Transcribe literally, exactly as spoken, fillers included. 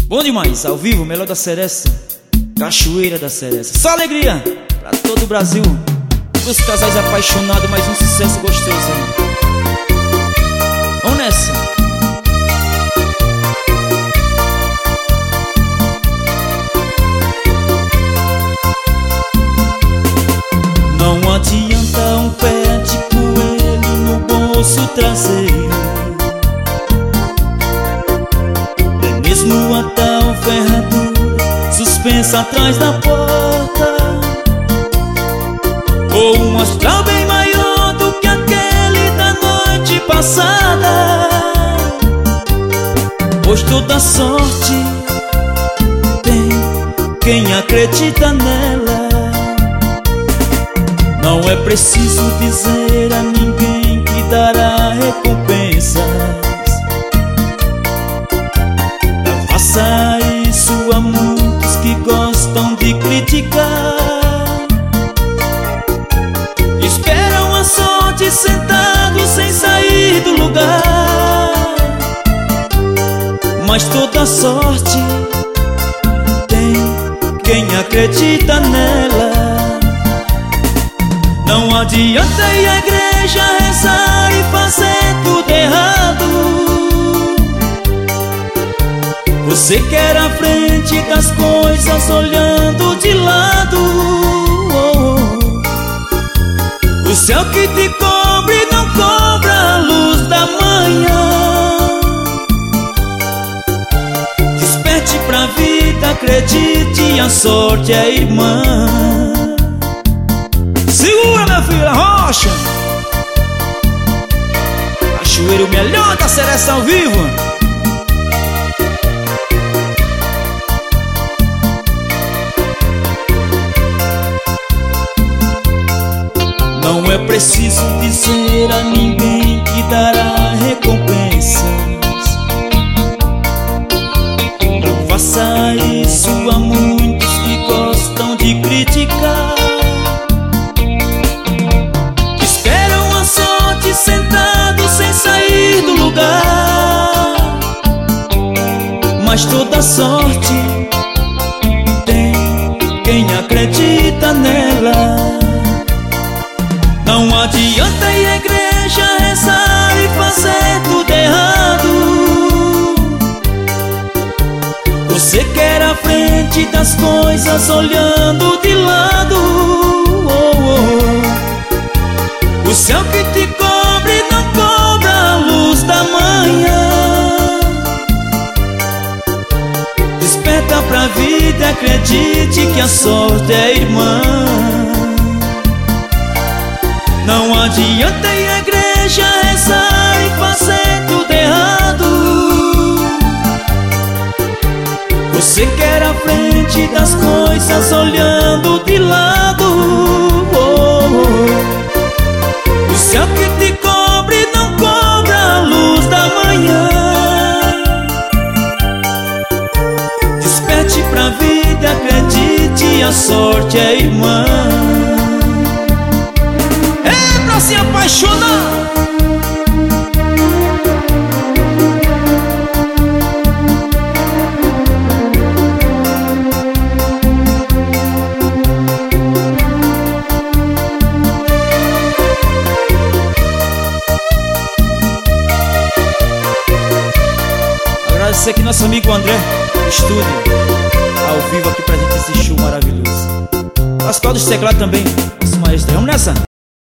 Bom demais, ao vivo, melhor da Seresta, Cachoeira da Seresta. Só alegria pra todo o Brasil. Os casais apaixonados, mais um sucesso gostoso, hein? Vamos nessa. Não adianta um pé de coelho no bolso traseiro, é mesmo a tal ferradura suspensa atrás da porta, ou um astral bem maior do que aquele da noite passada. Pois toda sorte tem quem acredita nela. Não é preciso dizer a ninguém que dará recompensas. Não faça isso a muitos que gostam de criticar. Esperam a sorte sentados sem sair do lugar. Mas toda sorte tem quem acredita nela. Não adianta ir à igreja rezar e fazer tudo errado. Você quer a frente das coisas olhando de lado. O céu que te cobre não cobra a luz da manhã. Desperte pra vida, acredite, a sorte é irmã. Segura, minha filha, rocha. Cachoeira, o melhor da Seresta ao vivo. Não é preciso dizer a ninguém que dará recompensas. Não faça isso a muitos que gostam de criticar. Sentado sem sair do lugar. Mas toda sorte tem quem acredita nela. Não adianta ir à igreja rezar e fazer tudo errado. Você quer a frente das coisas olhando de lado. O céu que te cobre não cobra a luz da manhã. Desperta pra vida, acredite que a sorte é irmã. Não adianta ir à igreja rezar e fazer tudo errado. Você quer a frente das coisas olhando de lado. O céu que te cobre não cobra a luz da manhã. Desperte pra vida, acredite, a sorte é irmã. É pra se apaixonar. Agradecer aqui nosso amigo André, estúdio, ao vivo aqui pra gente esse show maravilhoso. Pascoal dos teclados também, nosso maestro. Vamos nessa?